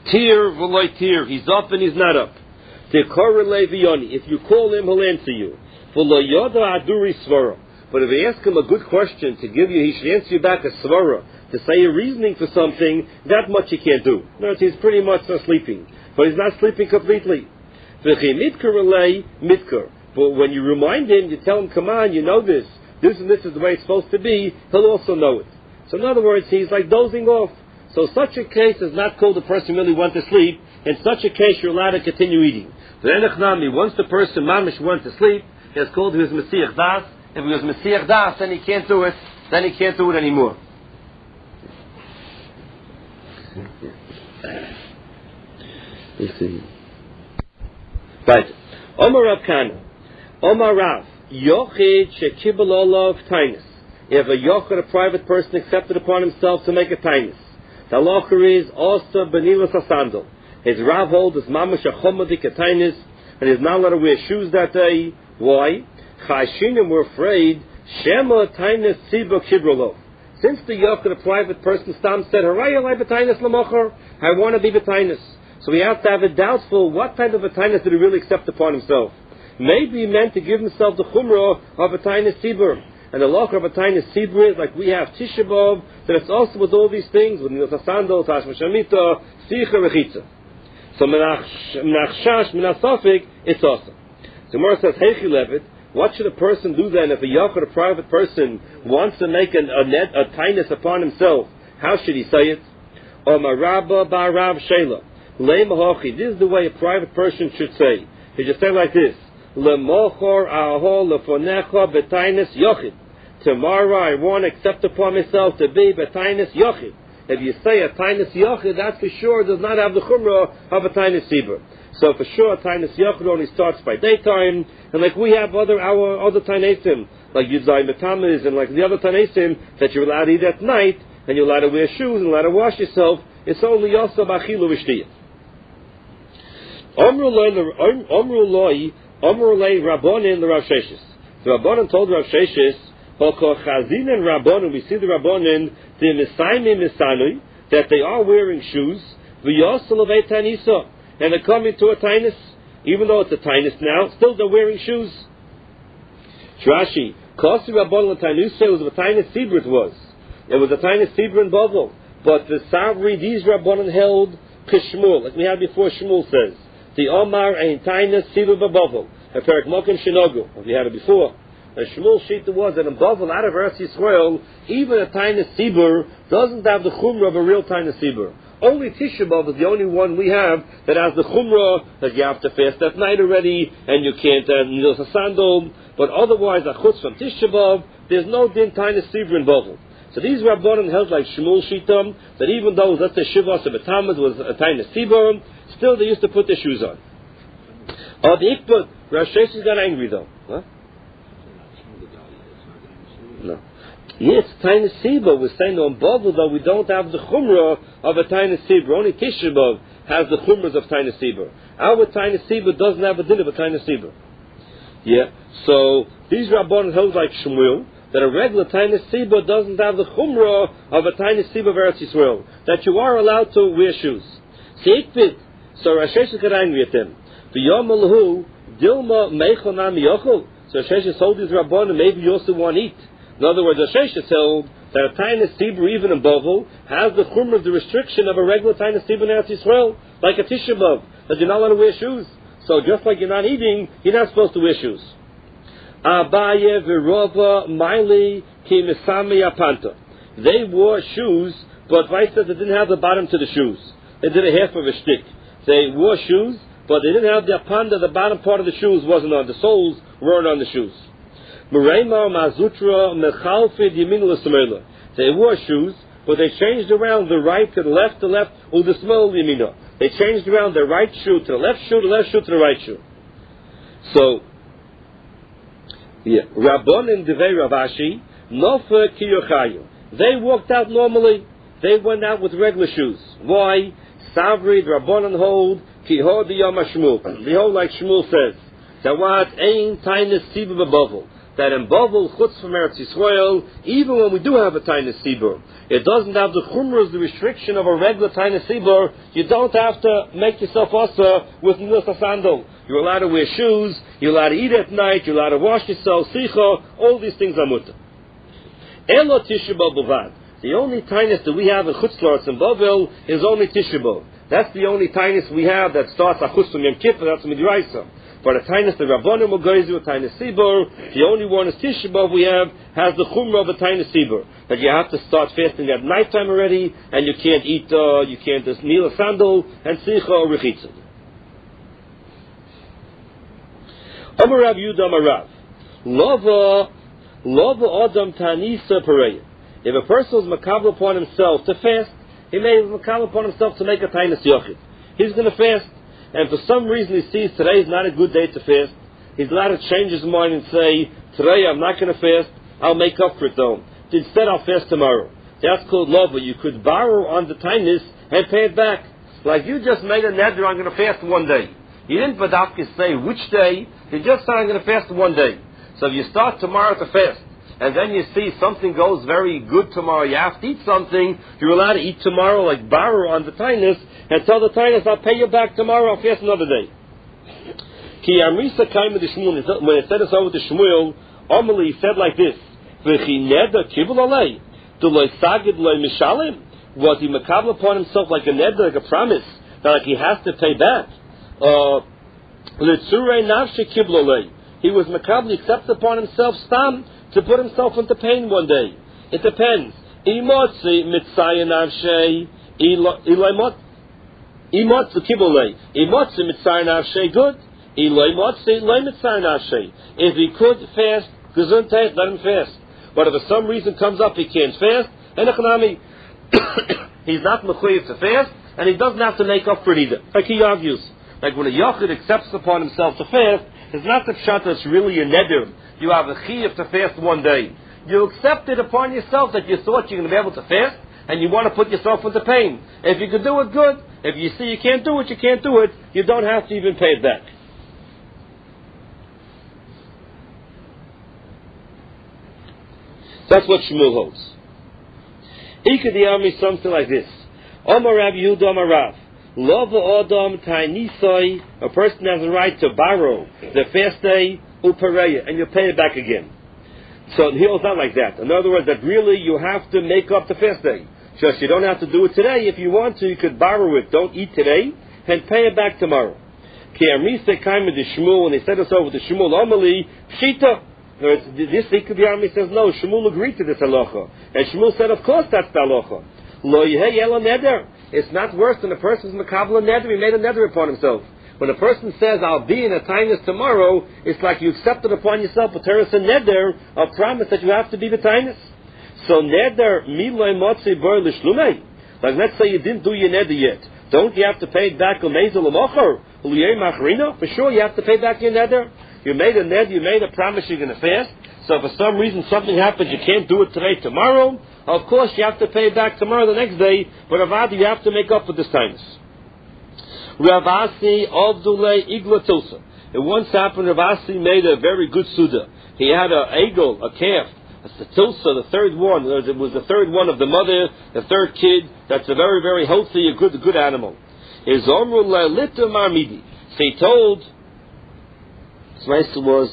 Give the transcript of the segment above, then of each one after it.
Tir v'loy tir. He's up and he's not up. Tekor levioni. If you call him, he'll answer you. V'lo yoda aduri svara. But if you ask him a good question to give you, he should answer you back a svara, to say a reasoning for something, that much he can't do. No, he's pretty much not sleeping. But he's not sleeping completely. V'chi mitkar relay mitkar. But when you remind him, you tell him, come on, you know this. This and this is the way it's supposed to be, he'll also know it. So in other words, he's like dozing off. So such a case is not called the person really went to sleep. In such a case, you're allowed to continue eating. Once the person mamish went to sleep, it's called his Mesiach Das. If he was Mesiach Das, then he can't do it. Then he can't do it anymore. Right. Omar Rav Kana. Omar Rav. Yochid shekibel olav tainus. If a yochid, a private person, accepted upon himself to make a tainus, the halacha is also benilas asandal. His Rav holds his mamash a chomadik a tainus, and he's not allowed to wear shoes that day. Why? Chashinim were afraid. Shema tainus tzibo kibrolov. Since the yochid, a private person, Stam said, "Haraya lai b'tainus lamocher." I want to be b'tainus. So we have to have it doubtful. What type of a tainus did he really accept upon himself? Maybe he meant to give himself the chumrah of a tainus tzibur. And the law of a tainus tzibur is like we have Tisha B'Av, that it's also with all these things, with Nilas HaSandal, Tashma Shamita, Sicha, Rechitza. So Menachshash, Menasofik, it's awesome. So Gemara says, Heichi Levet, what should a person do then if a yachid, a private person, wants to make a tainus upon himself? How should he say it? Omarabba Barav Shela. Leimahochi. This is the way a private person should say. He should say like this. Lemochor aho lefonecha betainus yochid. Tomorrow I want to accept upon myself to be betainus yochid. If you say a tainus yochid, that for sure does not have the chumrah of a tainus sibur. So for sure a tainus yochid only starts by daytime, and like we have our other tainesim, like Yudzai Metamis and like the other tainesim, that you're allowed to eat at night, and you're allowed to wear shoes and allowed to wash yourself. It's only also bachilu v'shtiyah. Omru loi Rabbonin the Rav Sheshes. The Rabbonin told Rav Sheshes, Hoko Chazin and Rabbonin, we see the Rabbonin, the Misaimi Misanui, that they are wearing shoes, V'yosel of Eitanisa, and they're coming to a tainus, even though it's a tainus now, still they're wearing shoes. Rashi, Kosi Rabbonin Tainus, it was a tainus Sibur it was. It was a tainus Sibur in Bovel. But the Savri, these Rabbonin held Kishmul, like we had before Shmuel says. The Omar ein tainus Sibur b'Bovel. A Perik Mokim Shinogu, as we had it before. The Shmuel Shita was that in Bovel, out of Eretz Yisrael, even a tainus Sibur doesn't have the chumrah of a real tainus Sibur. Only Tisha B'Av is the only one we have that has the chumrah that you have to fast at night already, and you can't use a sandal. But otherwise, a chutz from Tisha B'Av, there's no din tainus Sibur in Bovel. So these Rabbanon held like Shmuel Shitam, that even though, let's say, Shivas of B'Tamaz was a tainus Sibur, still they used to put their shoes on. Oh, the Ikbud, Rav Sheshes got angry though. Huh? No. Yes, tainus Sibur. We're saying on Bovel though we don't have the chumrah of a tainus Sibur. Only Tisha B'Av has the chumras of tainus Sibur. Our tainus Sibur doesn't have a din of a tainus Sibur. Yeah. So these Rabbanon held like Shmuel, that a regular tainus Sibur doesn't have the chumrah of a tainus Sibur of Eretz Yisrael, that you are allowed to wear shoes. Seikpid. So Rav Sheshes got angry at them. The Yomalahu Dilma Meichonam Yochel. So Rav Sheshes told these Rabbanon, maybe you also want to eat. In other words, Rav Sheshes held that a tainus Sibur, even in Bovel, has the chumrah, the restriction of a regular tainus Sibur in Eretz Yisrael, like a Tisha B'Av, that you're not allowed to wear shoes. So just like you're not eating, you're not supposed to wear shoes. Abaye v'rova maili ki misami apanta. They wore shoes, but Vice said they didn't have the bottom to the shoes. They did a half of a shtick. They wore shoes, but they didn't have the apanda. The bottom part of the shoes wasn't on. The soles weren't on the shoes. Merema mazutra mechalfid yamin l'smela. They wore shoes, but they changed around the right to the left, u'desmel yamina. They changed around the right shoe to the left shoe, the left shoe to the right shoe. So, yeah, Rabbonin Devei Ravashi, Nofa Kiyochayu. They walked out normally. They went out with regular shoes. Why? Savri, Rabbonin hold, Kiho Diyama Shmuel. They hold like Shmuel says. That what? Ein Tainus Sibur b'Bovel. that in Bavel, Chutz from Eretz Yisrael, even when we do have a Tainus Sibur, it doesn't have the chumras, the restriction of a regular Tainus Sibur. You don't have to make yourself asa with Nilsa sandal. You're allowed to wear shoes, you're allowed to eat at night, you're allowed to wash yourself, sicha, all these things are mutter. Elo Tisha B'Av B'Vad. The only Tainus that we have in Chutz La'aretz and Bavel is only Tisha B'Av. That's the only Tainus we have that starts Achus from Yom Kippur, that's Midraisa. But a Tainus, the Rabbanim will go to a Tainus Sibur, the only one is Tisha B'Av we have, has the Chumrah of a Tainus Sibur. That you have to start fasting at nighttime already, and you can't eat, you can't just kneel a sandal, and Sicha or Rechitza. Amar Rav Yehuda Amar Rav. Lova Adam Tanisa Pareya. If a person is makabel upon himself to fast, he may be makabel upon himself to make a Tainus Yochid. He's going to fast, and for some reason he sees today is not a good day to fast. He's allowed to change his mind and say, today I'm not going to fast, I'll make up for it though. Instead I'll fast tomorrow. That's called lova. You could borrow on the Tainus and pay it back. Like you just made a neder, I'm going to fast one day. You didn't badafka say which day, you just said I'm going to fast one day. So if you start tomorrow to fast, and then you see something goes very good tomorrow, you have to eat something, you're allowed to eat tomorrow, like borrow on the Tainus, and tell the Tainus, I'll pay you back tomorrow, I'll fast another day. Ki Amrisa came with the Shmuel, when it said this over to Shmuel, Omeli said like this, V'chi neder kibul alei, do loy sagid loy mishalim, was he makabel upon himself like a neder, like a promise, that like he has to pay back? L'tzurei nafshe kibul alei. He was makabel, accepted upon himself stam to put himself into pain one day. It depends. Imotzi mitzayah nafshei imotzi kibulei. Imotzi mitzayah nafshei good. Ilay motzi ilay mitzayah nafshei. If he could fast, gesundheit, let him fast. But if for some reason comes up he can't fast, and he's not mechuyev to fast, and he doesn't have to make up for it either. Like he argues, like when a yachid accepts upon himself to fast, it's not the pshat that's really a neder. You have a chiyuv to fast one day. You accept it upon yourself that you thought you're going to be able to fast, and you want to put yourself into pain. If you can do it, good. If you see you can't do it, you can't do it. You don't have to even pay it back. That's what Shmuel holds. Ikadiyami something like this. Omar Rav Yehuda Amar Rav. Lova Adam Tainisoi. A person has a right to borrow the fast day upareya, and you pay it back again. So here it's not like that. In other words, that really you have to make up the fast day. Just you don't have to do it today. If you want to, you could borrow it. Don't eat today and pay it back tomorrow. Ki Amrisa came with the Shmuel, and they said this over to Shmuel Omeli Pshita. This Ikadiyami says no. Shmuel agreed to this halacha, and Shmuel said, of course that's the halacha. Lo yehei ela neder. It's not worse than a person's makabel neder. He made a neder upon himself. When a person says, I'll be in a Tainus tomorrow, it's like you accepted upon yourself a teres and neder, a promise that you have to be the Tainus. So neder miloi motzi bar lishlumei. Like let's say you didn't do your neder yet. Don't you have to pay it back l'mezel l'mocher? L'yei machrina? For sure you have to pay back your neder. You made a neder, you made a promise you're going to fast. So if for some reason something happens, you can't do it today, tomorrow, of course you have to pay it back tomorrow, the next day, but avada you have to make up for this Tainus. Rav Asi Avdulei Igla Tilsa. It once happened, Rav Asi made a very good Suda. He had an eagle, a calf, a Tilsa, the third one. It was the third one of the mother, the third kid. That's a very, very healthy, a good animal. His Omrulei Lita Marmidi. So he told, his master was,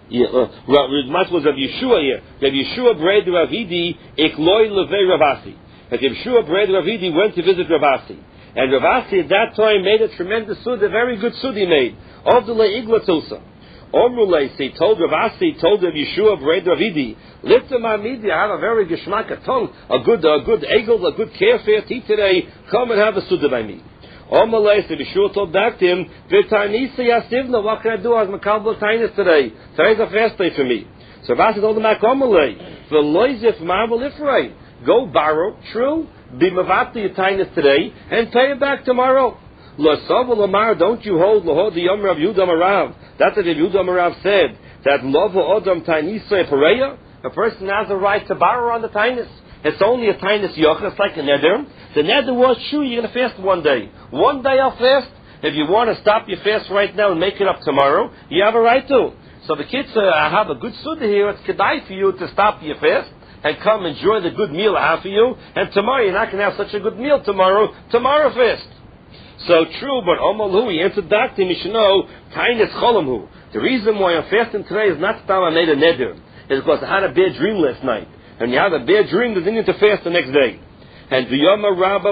Rav Yeshua here. Rav Yeshua Bred Ravidi Ikloi Levei Ravasi. Rav Yeshua Bred Ravidi went to visit Ravasi. And Rav Asi at that time made a tremendous suda, a very good suda he made. Of the Le'igla Tilsa. Omrulei, he told Rav Asi, told Rav Yeshua Bred Ravidi, Lifta Ma'amidi, I have a very geshmak, a tongue, a good eagle, a good calf here to eat today, come and have a suda by me. Omrulei, Yeshua told back to him, V'tainisa yasivna, what can I do? I was makabel tainis today. Today's a fast day for me. So Rav Asi told him back, Omrulei, V'loizif ma'abel ifrei. Go borrow, true, be mavati your tainis today, and pay it back tomorrow. L'sav l'mar, don't you hold the Yom Rav Yehuda Amar Rav. That's what Rav Yehuda Amar Rav said, that lova adam tainisay pareya, a person has a right to borrow on the tainis. It's only a tainis yoch, it's like a neder. The neder was, sure, you're going to fast one day. One day I'll fast. If you want to stop your fast right now and make it up tomorrow, you have a right to. So the kids I have a good suda here. It's kedai for you to stop your fast and come enjoy the good meal I have for you. And tomorrow you're not going to have such a good meal tomorrow fast. So true, but Omalhu, he answered that to me, you should know, Tainis Cholamhu. The reason why I'm fasting today is not that I made a neder. It's because I had a bad dream last night. And you have a bad dream, there's need to fast the next day. And V'yoma Rabba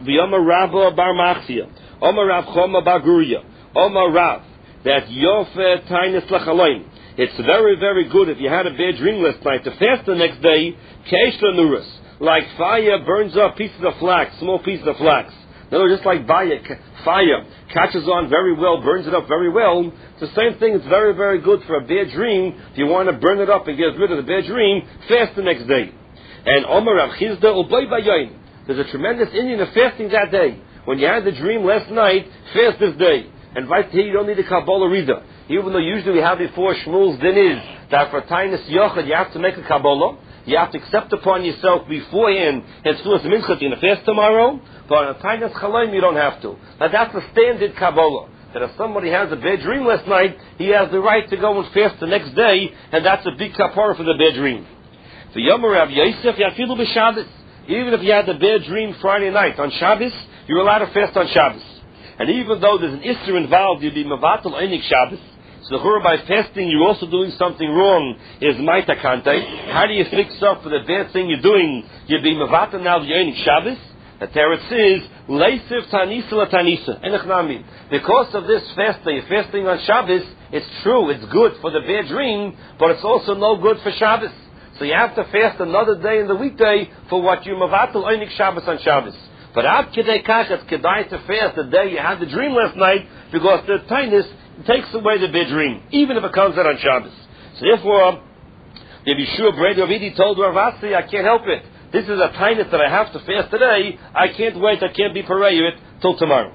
bar Machsia, Omar Rav Choma bar Guria, Omar Rav, that Yofe Tainis Lachaloim. It's very, very good if you had a bad dream last night to fast the next day, Keishla Nuras, like fire burns up pieces of flax, small pieces of flax. No, just like fire catches on very well, burns it up very well. It's the same thing. It's very, very good for a bad dream. If you want to burn it up and get rid of the bad dream, fast the next day. And Omar Rav Chizda Ubay Bayoim. There's a tremendous Indian of fasting that day. When you had the dream last night, fast this day. And right here, you don't need a Kabbalah reader. Even though usually we have before Shmuel's din is that for Tainis Yochad you have to make a Kabbalah. You have to accept upon yourself beforehand and Tzulas Minchot in the fast tomorrow. But on a Tainis Chalaim you don't have to. But that's the standard Kabbalah. That if somebody has a bad dream last night, he has the right to go and fast the next day, and that's a big kapara for the bad dream. The Yomer Rav Yosef Yafilu b'Shabbos. Even if you had a bad dream Friday night on Shabbos, you're allowed to fast on Shabbos. And even though there's an Isser involved, you'll be Mavatal Einik Shabbos. So by fasting, you're also doing something wrong, is Maita Kante. How do you fix up for the bad thing you're doing? You'll be Mavatal now the Einik Shabbos. The Teretz says, Leisiv Tanisa La Tanisa. Enechnami. Because of this fasting, fasting on Shabbos, it's true, it's good for the bad dream, but it's also no good for Shabbos. So you have to fast another day in the weekday for what you Mavatal Einik Shabbos on Shabbos. But Ad Kedei Kach, it's Kedai to fast the day you had the dream last night, because the Tainis takes away the bad dream, even if it comes out on Shabbos. So therefore, the Yeshua Brady Ovidi told Rav Asi, I can't help it. This is a Tainis that I have to fast today. I can't wait, I can't be parayah it till tomorrow.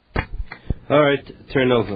Alright, turn over.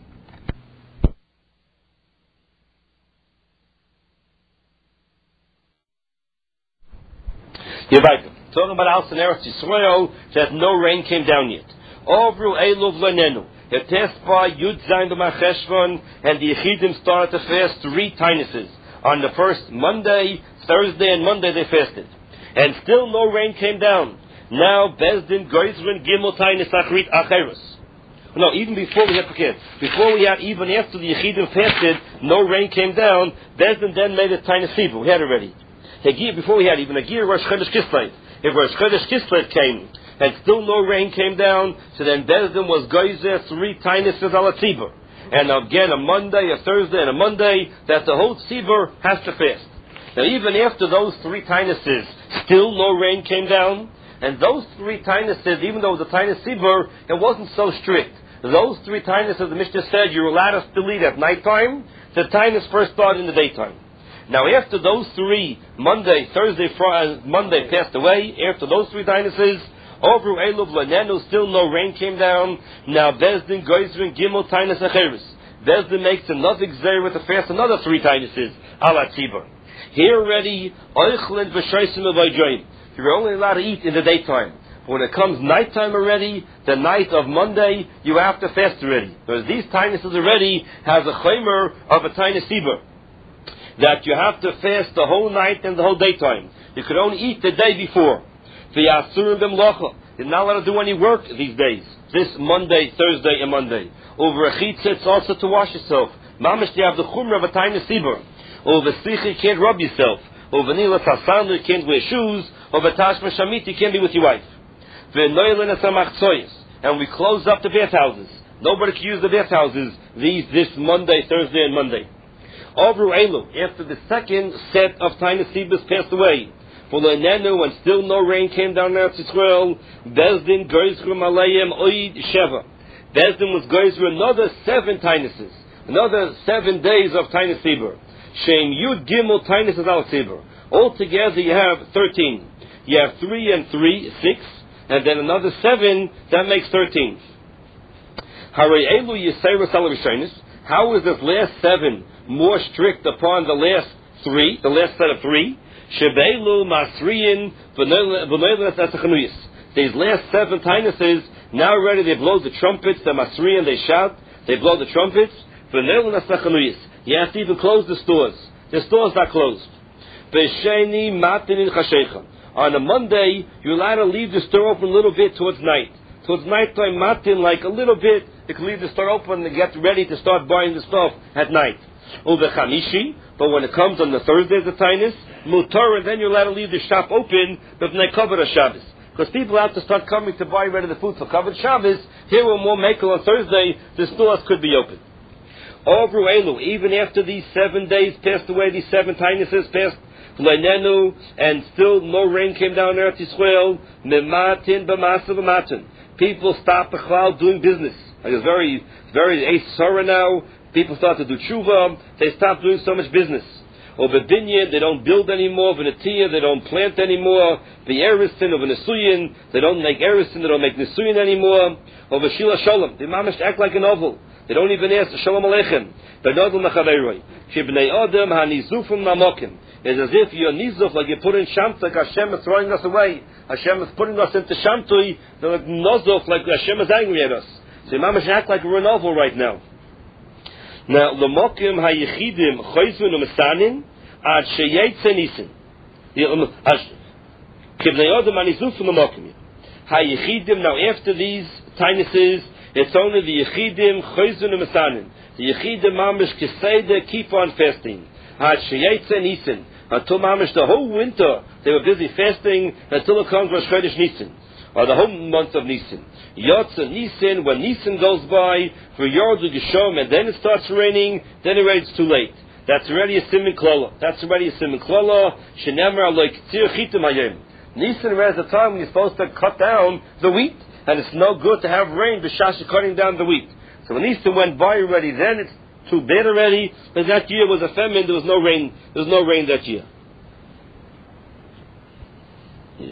Yevaita. Talking about Al Eretz Yisrael, that no rain came down yet. Ovru Eiluv Lenenu. It test by Yud Zayin B'Macheshvan, and the Yechidim started to fast 3 Tainises. On the first Monday, Thursday, and Monday they fasted. And still no rain came down. Now Bezdin Goizrin Gimel Tainis Achrit Acheres. No, even before we had even after the Yechidim fasted, no rain came down. Bezdin then made a Tainis Sivu. We had already. Before we had even a Gir Rosh Chodesh Kislev. If Rosh Chodesh Kislev came and still no rain came down, so then Bezdin was Goizer 3 Tainises ala Tzibur. And again a Monday, a Thursday, and a Monday, that the whole Tzibur has to fast. Now even after those 3 Tainises, still no rain came down, and those 3 Tainises, even though the Tainis Tzibur, it wasn't so strict. Those 3 Tainises, the Mishnah said, you're allowed to still eat at nighttime. The Tainis first started in the daytime. Now after those 3, Monday, Thursday, Friday, Monday passed away, after those 3 Tainises, over Eiluv Lenenu, still no rain came down. Now Bezdin Goizrin Gimel Tainis Acheres. Bezdin makes another Gzeirah to fast another 3 Tainises, ala Tzibur. Here already, Oichlin V'Shaisim Avayjoim. You're only allowed to eat in the daytime. When it comes nighttime already, the night of Monday, you have to fast already. Because these Tainises already has a chaymer of a Tainis Tzibur, that you have to fast the whole night and the whole daytime. You could only eat the day before. You're not allowed to do any work these days. This Monday, Thursday, and Monday. Over a chitza, it's also to wash yourself. Mamish, you have the chumrah of a Tainis Tzibur. Over sicha, you can't rub yourself. Over nilas hasandu, you can't wear shoes. Over tashma shamit, you can't be with your wife. And we close up the bathhouses. Nobody can use the bathhouses this Monday, Thursday, and Monday. Over Elu, after the second set of Tainis Tzibur passed away, for Lenenu, and still no rain came down to Israel, Bezdin Goizrim Aleim Oid Sheva. Bezdin was Goizrim another 7 Tainises, another 7 days of Tainis Tzibur. Shem Yud Gimel Tainises al Tzibur. Altogether you have 13. You have 3 and 3, 6, and then another 7, that makes 13. Harei Elu Yisera Salavishonis. How is this last 7 more strict upon the last 3, the last set of 3? Shebeilu Masriyin V'noilas Asachanuyis. These last 7 Tainises, now already they blow the trumpets, the Masriyin, they shout, they blow the trumpets, V'noilas Asachanuyis. You have to even close the stores. The stores are closed. B'sheni matin in chashecha. On a Monday, you're allowed to leave the store open a little bit towards night. Towards nighttime, matin, like a little bit, you can leave the store open and get ready to start buying the stuff at night. Uvechamishi, but when it comes on the Thursdays of Tainus, mutar, and then you're allowed to leave the shop open, but when they cover the Shabbos. Because people have to start coming to buy ready the food for covered Shabbos. Here we're more makel on Thursday, the stores could be open. Over Elu, even after these 7 days passed away, these 7 Tainuses passed, and still no rain came down there at Yisrael, mematin b'masa b'matin. People stopped the cloud doing business. Like it's very Sorah now. People start to do tshuva. They stop doing so much business. Or b'binyan, they don't build anymore. V'netiyah, they don't plant anymore. V'erisin, or v'nesuyin, they don't make erisin, they don't make nesuyin anymore. Or v'shila shalom, they mamish act like an oval. They don't even ask shalom aleichem. B'nodel mechaveroi. Shibnei adam hanizufim namokim. It's as if you're nizuf, like you put in shamt, like Hashem is throwing us away. Hashem is putting us into shamtui. They're like nozuf, like Hashem is angry at us. So you mamish act like we're an oval right now. Now, l'mokim hayichidim choyzun u'mesanin ad sheyetze nisin. Kibnei odom hanizufim l'mokim. Hayichidim, now after these Tainuses, it's only the yichidim choyzun u'mesanin. The yichidim mamish keseda keep on fasting. Ad sheyetze nisin. Until mamish the whole winter, they were busy fasting until it comes Rosh Chodesh Nisan, or the whole month of Nisan. Yotze Nisan, when Nisan goes by, for Yordu Geshom, and then it starts raining, then it's too late. That's already a siman klola. Shenemar like tzir chitim hayem. Nisan is the time when you're supposed to cut down the wheat, and it's no good to have rain b'shash cutting down the wheat. So when Nisan went by already, then it's too bad already, but that year was a famine, there was no rain that year. Yeah.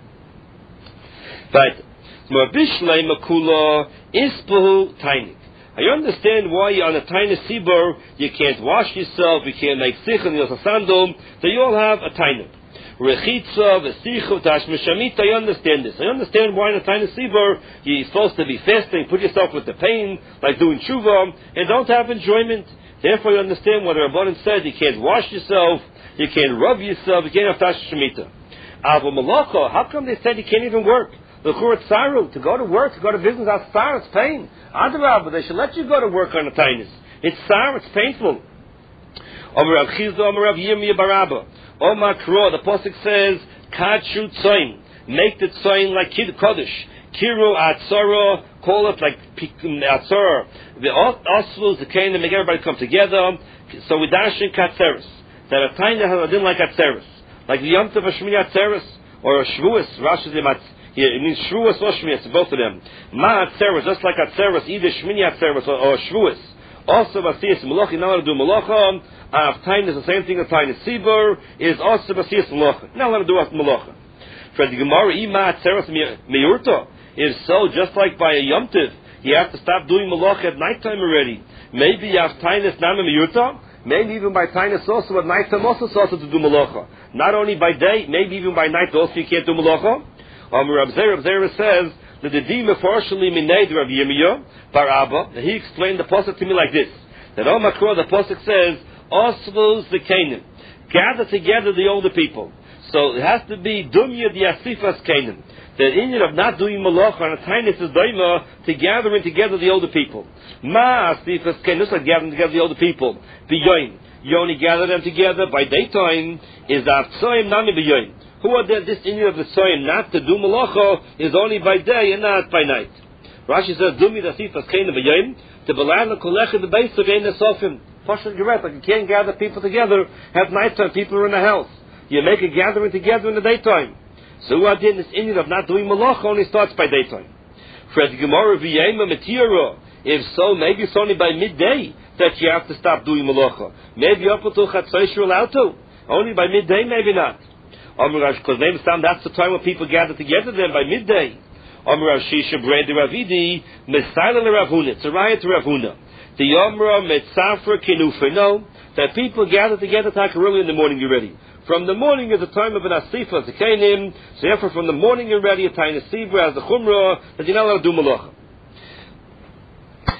But Marbishlei Makula Ispuhu Tainik. I understand why on a tiny sibur you can't wash yourself, you can't make sichon yosasandum, so you all have a tainik. Rechitza, vesichu, tashmishamit, I understand this. I understand why in a tiny sibur you're supposed to be fasting, put yourself with the pain, like doing tshuva, and don't have enjoyment. Therefore you understand what the Rabbanan said, you can't wash yourself, you can't rub yourself, you can't have tashmishmita. Ava malacha, how come they said you can't even work? The Churat Saru, to go to work, to go to business, that's sar, it's pain. Adrabah, they should let you go to work on a tainis. It's sar, it's painful. Omer Rav Chizda, Omer Rav Yirmiyah Barabba. Omar Kro, the Pasuk says, Kadshu Tzoyin, make the Tzoyin like Kid Kodesh. Kiru Atzara, call it like Atzara. The Osvus, the Canaan, make everybody come together. So we dash in Katzeris. That a tainis has a din like Atzeris. Like the Yom Tov Hashmini Atzeris, or a Shvuas, Rashi Zimat. Yeah, it means Shvuas or Shmias, both of them. Ma Atzeres, just like Atzeres, either Shmini Atzeres or Shvuas. Also, Basiyas Malacha, you're not allowed to do Malacha. Time is the same thing as Time Sibur, is also Basiyas Malacha. Not allowed to do Malacha. For the Gemara, Ima Atzeres Meyurta. If so, just like by a Yom Tiv, you have to stop doing Malacha at nighttime already. Maybe you have Tainus Nama Meyurta. Maybe even by Tainus also, at nighttime also to do Malacha. Not only by day, maybe even by night also you can't do Malacha. Rav Zera says that the Dima partially mined Rav Yirmiyah Bar Abba, that he explained the pasuk to me like this: that on Makro the pasuk says, "Osvos the Canaan, gather together the older people." So it has to be Dumya the Asifas Canaan. The Indian of not doing Malach on a Tainus is Daima to gathering together the older people. Ma Asifas Canaan, just like gathering together the older people. B'yoin, you only gather them together by daytime. Is Avtsoim Nami B'yoin. Who are this Indian of the Tzoyim not to do Malacha is only by day and not by night. Rashi says, Dumi Dasifas Kain B'yoim, to B'lan L'Kolech the base of Ein Nesofim. Pashut Geret, like you can't gather people together, have nighttime, people are in the house. You make a gathering together in the daytime. So who are this Indian of not doing Malacha only starts by daytime. For the Gemara V'yema Metira, if so, maybe it's only by midday that you have to stop doing Malacha. Maybe up until Chatzos you're allowed to. Only by midday, maybe not. Because that's the time when people gather together then by midday. Rav Shisha Brei Ravidi, Mesaila Ravuna, it's a riot to Ravuna. The Yomra Metzafra Kinufa, no, that people gather together early in the morning you're ready. From the morning is the time of an Asifa, the Kainim, so therefore from the morning you're ready, a Tainus Sibra as the Chumrah, that you're not allowed to do Malacha.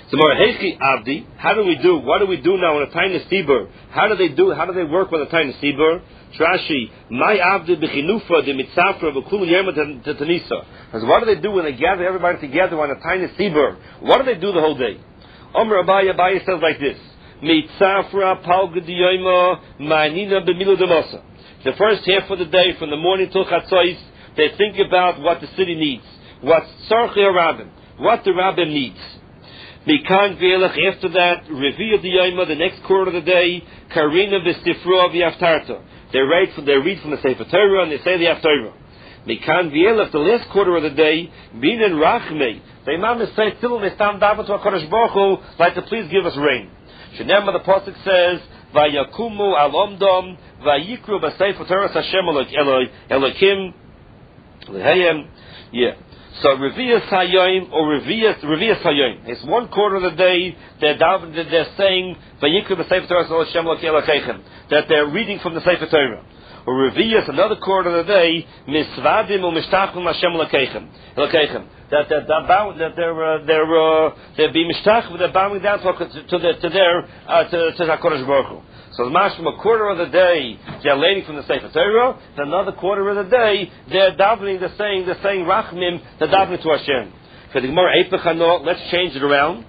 So more Heichi Avdi, how do we do? What do we do now in a tiny Sibur? How do they work with a tiny Sibur? Trashi, my Avdi Bechinufa, the Mitzafra, V'kulu Yerma Tanisa. Because what do they do when they gather everybody together on a tiny Sibur? What do they do the whole day? Omer Abaya says like this: Mitzafra Palgudiyoma Ma'anina B'milu Demosa. The first half of the day, from the morning till Chatzos, they think about what the city needs, what's Tzarchi HaRabbim, what the Rabbim needs. Mikan V'elech, after that, Revi'ah Diyoma, the next quarter of the day, Karina V'stifra V'yaftarta. They read from the Sefer Torah and they say the Haftarah. Mikan V'elech, the last quarter of the day, Binan Rachmei. They mamish say still they stand daven to HaKadosh Baruch Hu, like to please give us rain. Shenema, the pasuk says, Vayakumu al Omdom, Vayikru b'Sefer Torah Hashem Elokim Lehayim. Yeah. So Revi'as Hayoim or Revi'as Hayoim. It's one quarter of the day they're saying Vayikru b'Sefer Torah Hashem Elokim, that they're reading from the Sefer Torah. Or Revi'as, another quarter of the day, Misvadim or Mishtachim Hashem Elokim. That they're being mishtach, they're bowing down to HaKadosh Baruch Hu. So the mash from a quarter of the day they're learning from the Sefer Torah, and another quarter of the day they're davening, they're saying Rachmim, they're davening to Hashem. Let's change it around.